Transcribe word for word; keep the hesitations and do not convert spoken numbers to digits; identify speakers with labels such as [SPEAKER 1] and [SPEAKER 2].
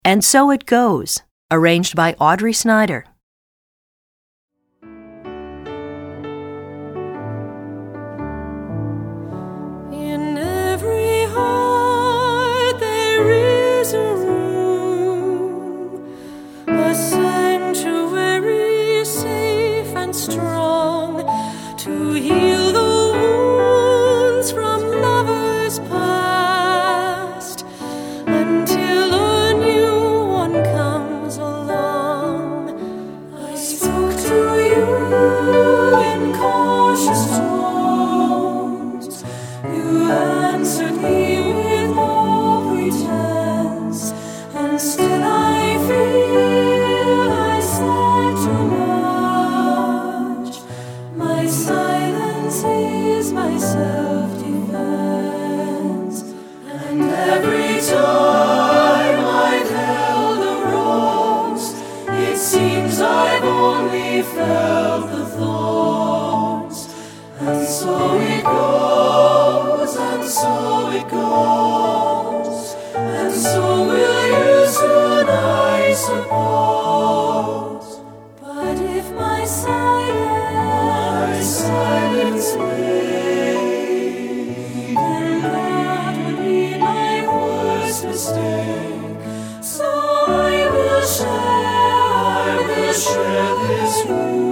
[SPEAKER 1] And So It Goes, arranged by Audrey Snyder.
[SPEAKER 2] In every heart there is a room, a sanctuary safe and strong, to heal the wounds from lovers past, until a new one comes along. I spoke to you in cautious tones. You answered me with no pretense, and still I feel I said too much. My silence is my self-defense, and every time I've held a rose, it seems I've only felt the thorns. And so it goes, and so it goes, and so will you soon, I suppose. But if my silence, silence me, then that would be my worst mistake. So I will share, I will share this room.